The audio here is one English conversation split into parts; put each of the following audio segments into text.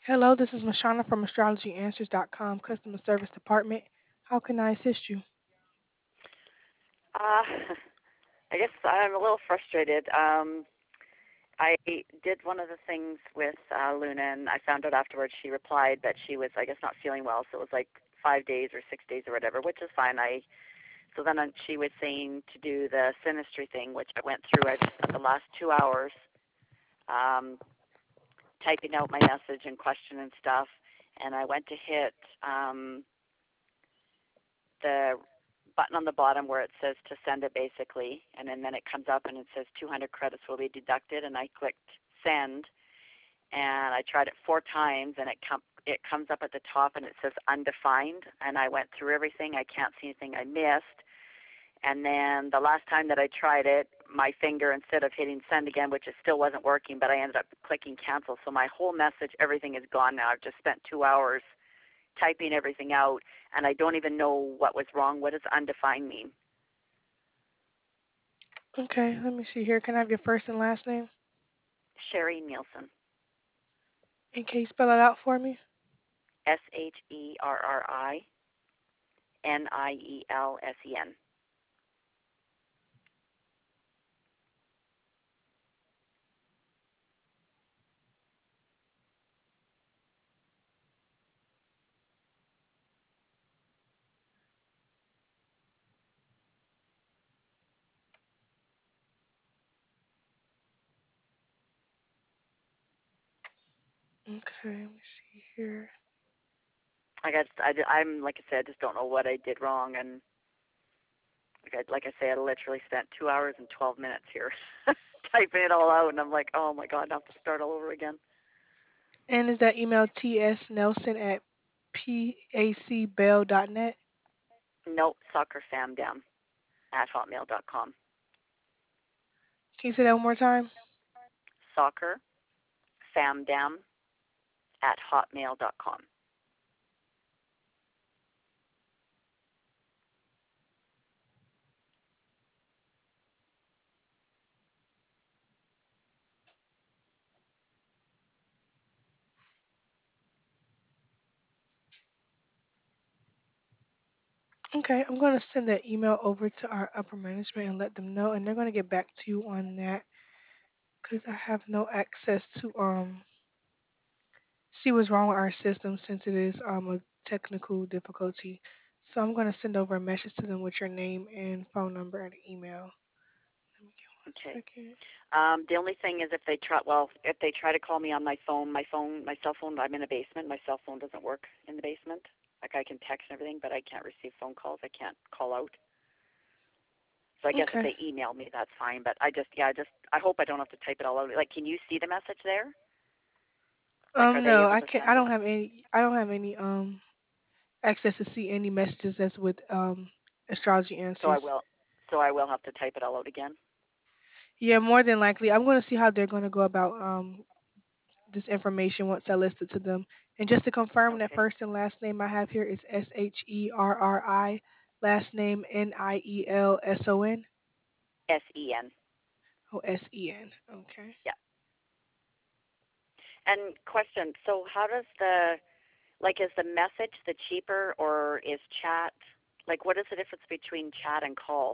Hello, this is Mashana from AstrologyAnswers.com Customer Service Department. How can I assist you? Uh, I guess I'm a little frustrated. I did one of the things with Luna, and I found out afterwards she replied that she was, I guess, not feeling well. So it was like 5 days or 6 days or whatever, which is fine. So then she was saying to do the synastry thing, which I went through. I just spent the last 2 hours um, typing out my message and question and stuff, and I went to hit the button on the bottom where it says to send it basically, and then it comes up and it says 200 credits will be deducted, and I clicked send, and I tried it 4 times, and it comes up at the top and it says undefined, and I went through everything. I can't see anything I missed. And then the last time that I tried it, my finger, instead of hitting send again, which it still wasn't working, but I ended up clicking cancel. So my whole message, everything is gone now. I've just spent 2 hours typing everything out, and I don't even know what was wrong. What does undefined mean? Okay, let me see here. Can I have your first and last name? Sherry Nielsen. And can you spell it out for me? SHERRINIELSEN. Okay, let me see here. I'm like I said, I just don't know what I did wrong, and like I say, I literally spent 2 hours and 12 minutes here typing it all out, and I'm like, oh my god, I have to start all over again. And is that email tsnelson at pacbell.net? Nope, soccerfamdam@hotmail.com. Can you say that one more time? Soccerfamdam@hotmail.com. Okay, I'm going to send that email over to our upper management and let them know, and they're going to get back to you on that because I have no access to see what's wrong with our system since it is a technical difficulty. So I'm going to send over a message to them with your name and phone number and email. Let me get Okay. 1 second. The only thing is if they try to call me on my cell phone, I'm in a basement. My cell phone doesn't work in the basement. Like I can text and everything, but I can't receive phone calls. I can't call out. So I guess if Okay. they email me, that's fine. But I hope I don't have to type it all out. Like, can you see the message there? Like, are they No, able I to can't. send it? I don't have any access to see any messages that's with astrology So I answers. will. So I will have to type it all out again. Yeah, more than likely. I'm going to see how they're going to go about this information once I list it to them. And just to confirm, that Okay. first and last name I have here is Sherri, last name Nielson. SEN. Oh, Sen. Okay. Yeah. And question. So how does the like is the message the cheaper or is chat like what is the difference between chat and call?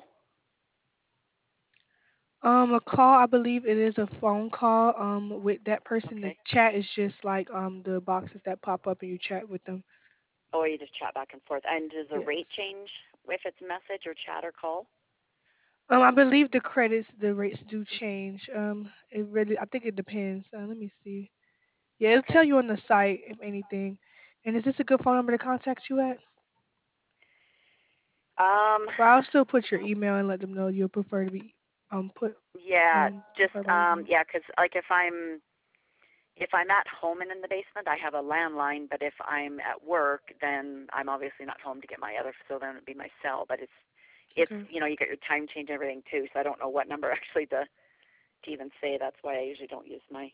A call, I believe it is a phone call. With that person, the Okay. chat is just like the boxes that pop up and you chat with them. Or you just chat back and forth. And does the Yes. rate change if it's message or chat or call? I believe the rates do change. I think it depends. Let me see. Yeah, it'll tell Okay. you on the site if anything. And is this a good phone number to contact you at? Um But I'll still put your email and let them know you'll prefer to be put yeah, just prefer by email. yeah, 'cause like if I'm at home and in the basement, I have a landline, but if I'm at work, then I'm obviously not home to get my other, so then it'd be my cell. But it's Okay. you get your time change and everything too, so I don't know what number actually to even say. That's why I usually don't use my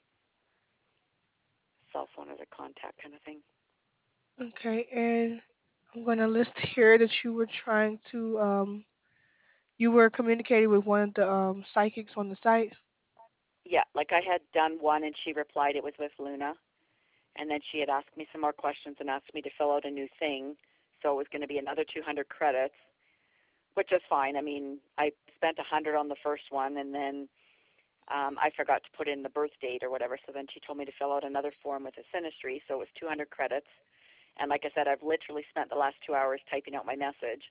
cell phone as a contact kind of thing. Okay, and I'm gonna list here that you were trying to you were communicating with one of the psychics on the site. Yeah, like I had done one, and she replied it was with Luna, And then she had asked me some more questions and asked me to fill out a new thing. So it was going to be another 200 credits, which is fine. I mean, I spent 100 on the first one, and then I forgot to put in the birth date or whatever. So then she told me to fill out another form with a sinistry. So it was 200 credits. And like I said, I've literally spent the last 2 hours typing out my message.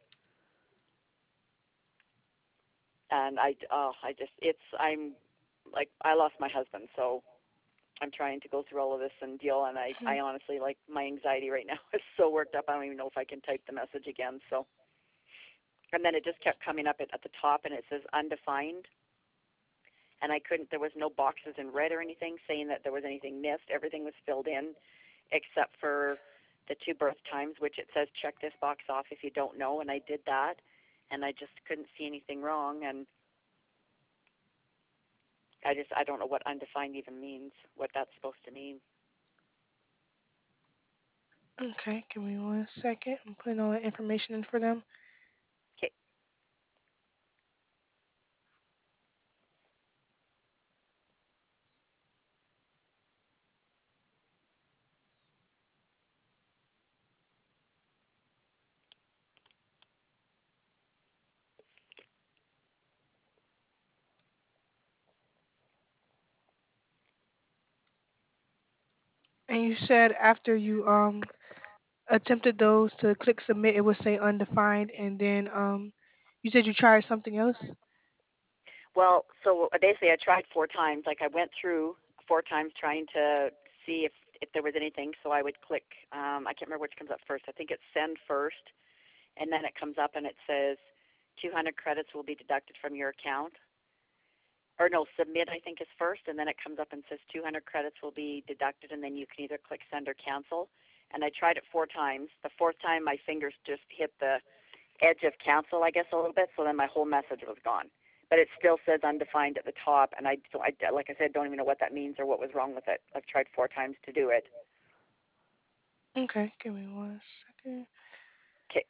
And I'm like, I lost my husband, so I'm trying to go through all of this and deal. And I honestly, like, my anxiety right now is so worked up. I don't even know if I can type the message again. So, and then it just kept coming up at the top, and it says undefined. And I couldn't. There was no boxes in red or anything saying that there was anything missed. Everything was filled in, except for the two birth times, which it says check this box off if you don't know. And I did that, and I just couldn't see anything wrong. And I don't know what undefined even means, what that's supposed to mean. Okay, give me 1 second. I'm putting all the information in for them. Okay. And you said after you attempted those to click submit, it would say undefined, and then you said you tried something else. Well, so basically, I tried 4 times. Like I went through 4 times trying to see if there was anything. So I would click. I can't remember which comes up first. I think it's send first, and then it comes up and it says 200 credits will be deducted from your account. Or no, submit I think is first, and then it comes up and says 200 credits will be deducted, and then you can either click send or cancel. And I tried it 4 times. The fourth time, my fingers just hit the edge of cancel, I guess, a little bit. So then my whole message was gone. But it still says undefined at the top, and like I said, don't even know what that means or what was wrong with it. I've tried 4 times to do it. Okay, give me 1 second. Okay.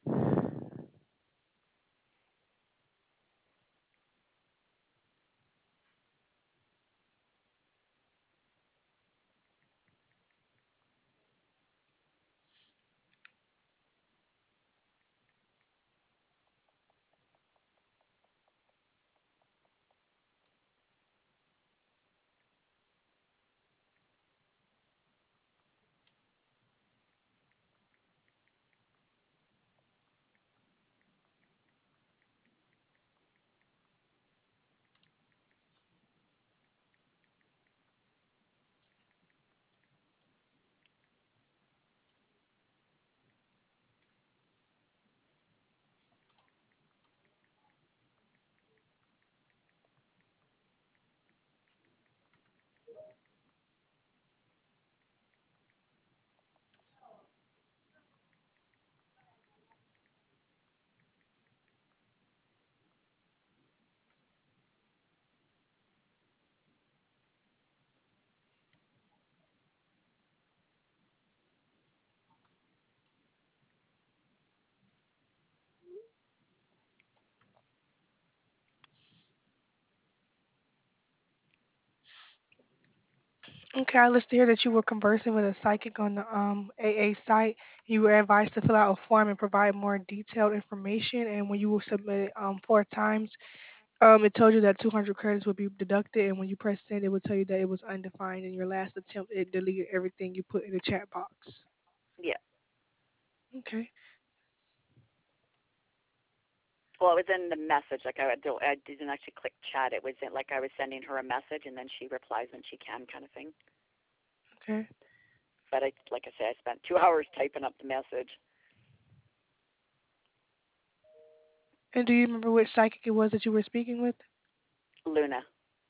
Okay, I listed here that you were conversing with a psychic on the AA site. You were advised to fill out a form and provide more detailed information. And when you were submitted 4 times, it told you that 200 credits would be deducted. And when you pressed send, it would tell you that it was undefined. In your last attempt, it deleted everything you put in the chat box. Yeah. Okay. Well, it was in the message. Like I didn't actually click chat. It was like I was sending her a message, and then she replies when she can, kind of thing. Okay. But like I said, I spent 2 hours typing up the message. And do you remember which psychic it was that you were speaking with? Luna.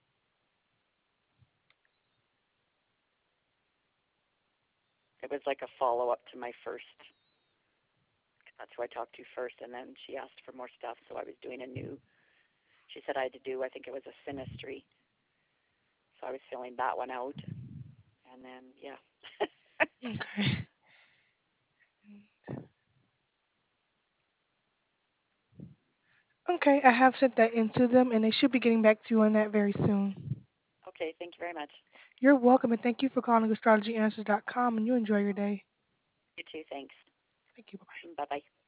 It was like a follow up to my first. That's who I talked to first, and then she asked for more stuff, so I was doing a new. She said I had to do. I think it was a synastry, so I was filling that one out, and then yeah. Okay. Okay, I have sent that into them, and they should be getting back to you on that very soon. Okay, thank you very much. You're welcome, and thank you for calling astrologyanswers.com, and you enjoy your day. You too, thanks. Thank you. Bye. Bye bye.